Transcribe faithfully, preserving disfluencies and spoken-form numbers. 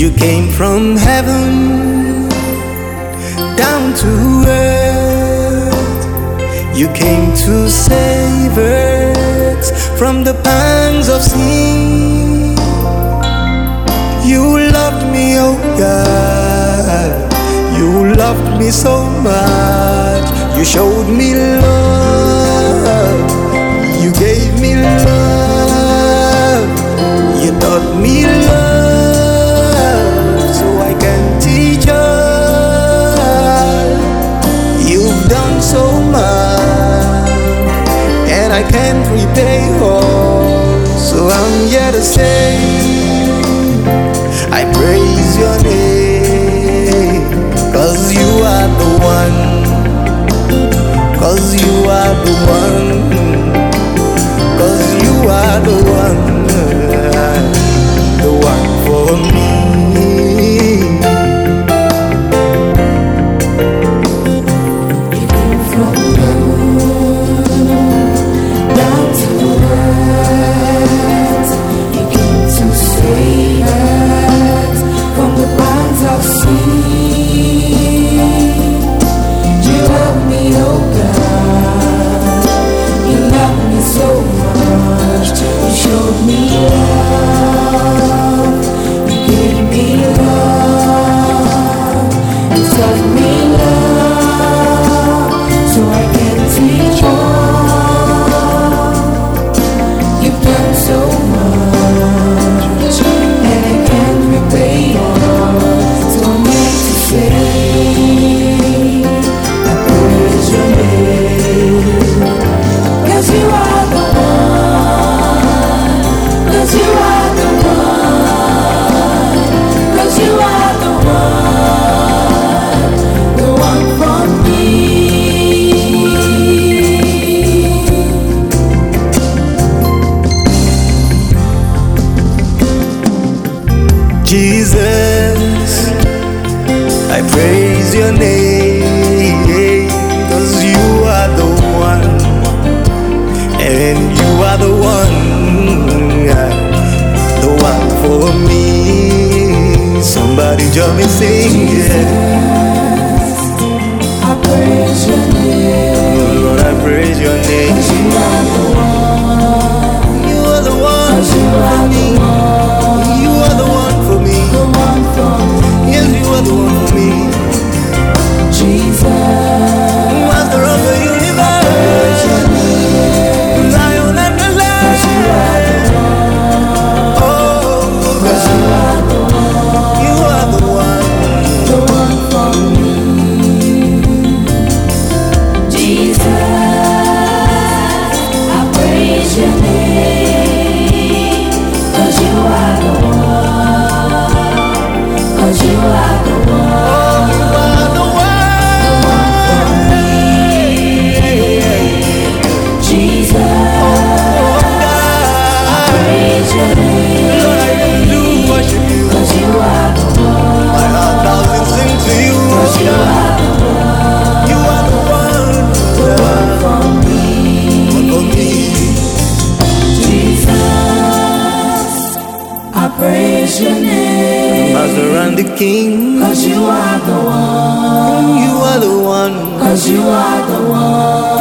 You came from heaven down to earth. You came to save us from the pangs of sin. You loved me, oh God. You loved me so much. You showed me love. You gave me love. You taught me love, so I can teach her. You've done so much, and I can't repay all. So I'm here to say, I praise your name, 'cause you are the one, 'cause you are the one, 'cause you are the one, the one for me. You came from heaven down to earth. You came to save us from the bonds of sin. You love me, oh God. You love me so much. You showed me love. You gave me love. You taught me love, so I can teach all. You've done so much, and I can't repay all. So I'm here to say, I praise your name, 'cause you are the one, 'cause you are the one, 'cause you are the one, the one for me. Jesus, I praise your name, 'cause you are the one, and you are the one, the one for me. Somebody join me sing, yeah. I praise your name, Lord, I praise your name. 'cause you are the one, You are the one 'cause you for are me. the one, You are the one for me. the one for me. Yes, you are the one for me. Jesus, Master of the universe, Lion and the Lamb. Oh, God, you are the one. the one for me. Jesus, I praise your name, 'cause you are the one, 'cause you are the one, You are the one. for me. Jesus, Oh, God. praise your name, Lord, I really do worship you. 'cause you are the one, My heart bows and sings to you. 'cause you God. are the one, You are the one. the one for me. One for me. Jesus, I praise your name, Master and the King. 'cause you are the one, You are the one. 'cause you are the one.